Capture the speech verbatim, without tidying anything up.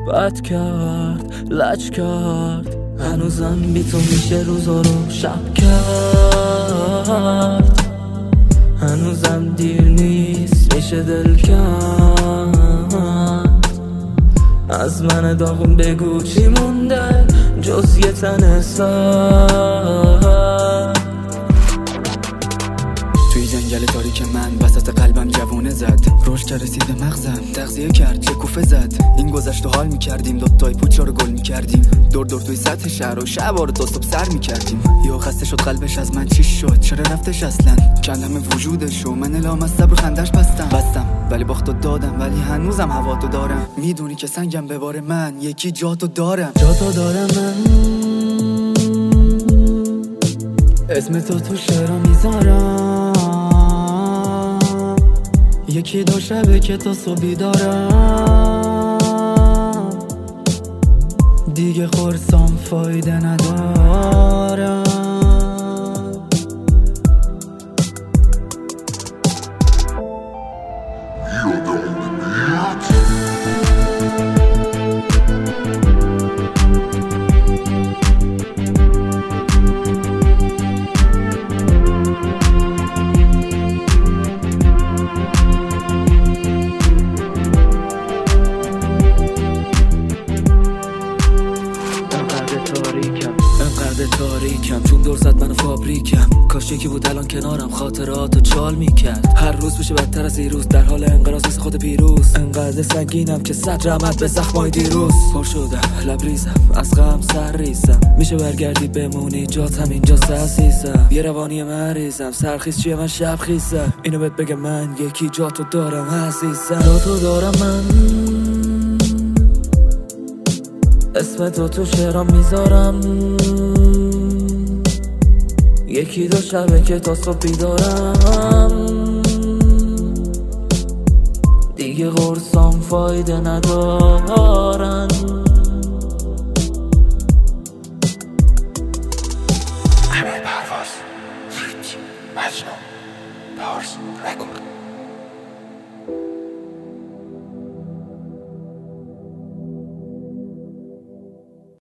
بد کرد لج کرد، هنوزم بی تو میشه روزا رو شب کرد، هنوزم دیر نیست میشه دل کرد. از من داغون بگو چی مونده جز یه تن سر. توی جنگل تاریک من وسط قلبم جوونه زد، روش که رسید مغزم تغذیه کرد چه کوفه زد. این گذشت و حال میکردیم دوتای پوچا رو گل میکردیم، دور دور توی سطح شهر و شب رو تا صبح سر میکردیم. یا خسته شد قلبش از من چی شد چرا رفتش اصلا، کلم وجودش و من الام از صبر خندش بستم بستم ولی باختو دادم، ولی هنوزم هواتو دارم. میدونی که سنگم به بار من یکی جاتو دارم جاتو دارم من، اسم تو تو شعرها میذارم. یکی دو شبه که تو صبحی دارم، دیگه خورسام فایده ندارم. تاریکم چون دور زد منو فابریکم، کاش یکی بود الان کنارم خاطراتو چال میکرد. هر روز بشه بدتر از دیروز، در حال انقراض مثل خود پیروز. انقدر سنگینم که صد رحمت به زخمای دیروز. پر شدم لبریزم از غم سر ریزم، میشه برگردی بمونی جات هم اینجا عزیزم. یه روانی مریضم سرخیز چیه من شب خیزم، اینو بهت بگم من یکی جاتو دارم عزیزم. جاتو دارم من، اسم تو تو شعرام میذارم. یکی دو شبه که تا صبح بیدارم، دیگه قرصام فایده ندارن.